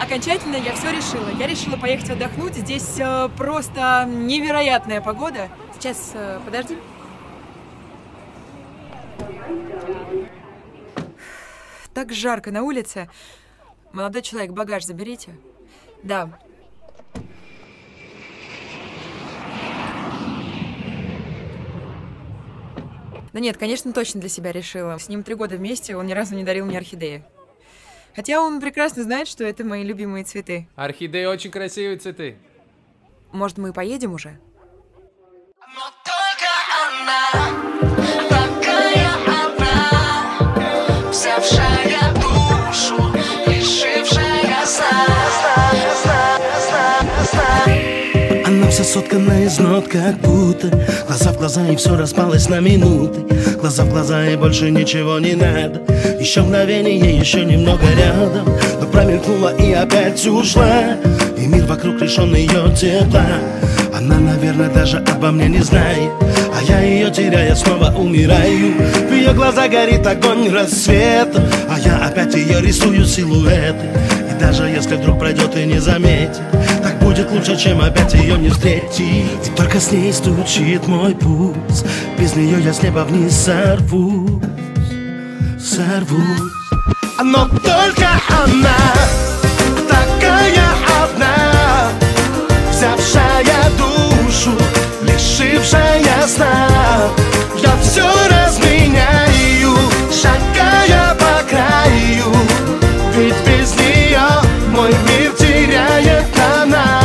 Окончательно я все решила. Я решила поехать отдохнуть. Здесь просто невероятная погода. Сейчас, подожди. Так жарко на улице. Молодой человек, багаж заберите. Да. Да нет, конечно, точно для себя решила. С ним 3 года вместе, он ни разу не дарил мне орхидеи. Хотя он прекрасно знает, что это мои любимые цветы. Орхидеи очень красивые цветы. Может, мы поедем уже? Но только она, такая одна, взявшая душу, лишившая сна. Она вся соткана из нот, как будто глаза в глаза, и все распалось на минуты. Глаза в глаза, и больше ничего не надо. Еще мгновение, еще немного рядом, но промелькнула и опять ушла. И мир вокруг лишен ее тепла. Она, наверное, даже обо мне не знает, а я ее теряя снова умираю. В ее глазах горит огонь рассвета, а я опять ее рисую силуэты. И даже если вдруг пройдет и не заметит, так будет лучше, чем опять ее не встретить. Ведь только с ней стучит мой пульс, без нее я с неба вниз сорвусь. Но только она, такая одна, взявшая душу, лишившая сна. Я все разменяю, шагая по краю, ведь без нее мой мир теряет она.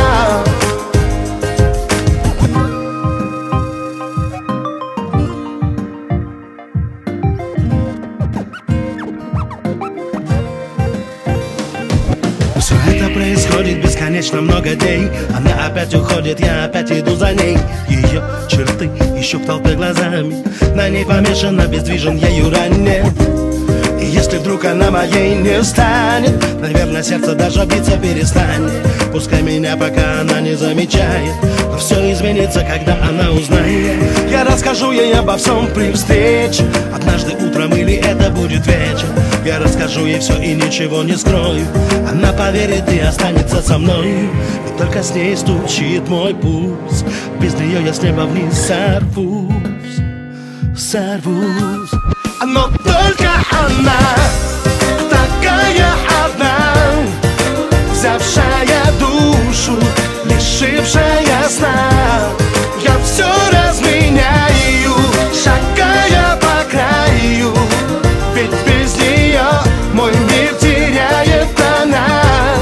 Все это происходит бесконечно много дней. Она опять уходит, я опять иду за ней. Ее черты ищу в толпе глазами, на ней помешан, обездвижен ею ранее. И если вдруг она моей не станет, наверное, сердце даже биться перестанет. Пускай меня пока она не замечает, но все изменится, когда она узнает. Я расскажу ей обо всем при встрече, однажды утром или это будет вечер. Я расскажу ей все и ничего не скрою, она поверит и останется со мной. Ведь только с ней стучит мой пульс, без нее я с неба вниз сорвусь. Но только она, такая одна, взявшая душу, лишившая сна. Я все разменяю, шагая по краю, ведь без нее мой мир теряет она.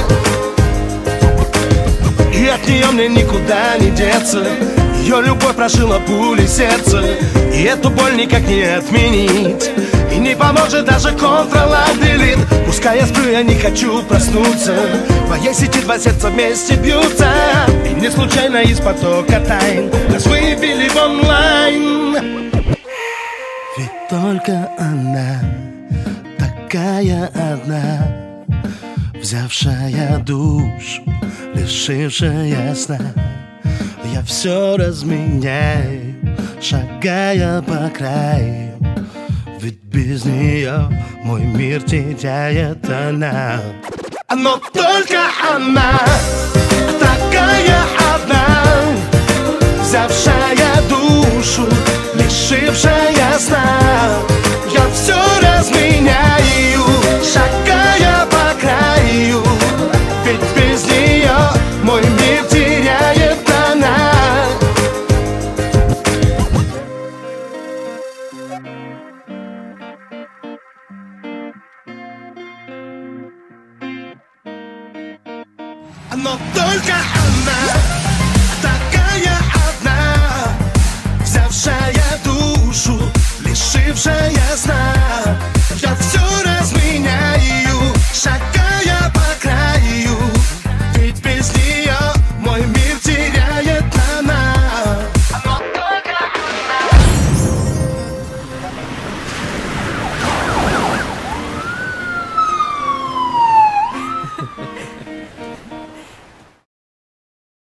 И от нее мне никуда не деться, ее любовь прошила пулей сердце, и эту боль никак не отменить. И не поможет даже Ctrl-Alt-Delete. Пускай я сплю, я не хочу проснуться. В моей сети 2 сердца вместе бьются, и не случайно из потока тайн нас выбили в онлайн. Ведь только она, такая одна, взявшая душу, лишившая сна. Я все разменяю, шагая по краю, ведь без нее мой мир теряет она. Но только она, такая одна, взявшая душу, лишившая сна. Я все разменяю, шагая по краю, ведь без нее мой мир теряет она. Но только она.